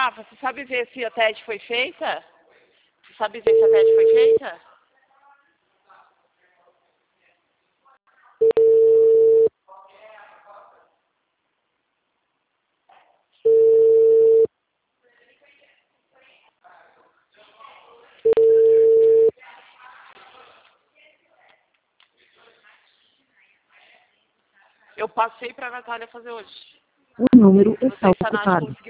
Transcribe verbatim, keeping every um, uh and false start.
Rafa, você sabe ver se a T E D foi feita? Você sabe ver se a T E D foi feita? Eu passei para a Natália fazer hoje. O número Não está sei se a Nath ocupado. conseguiu.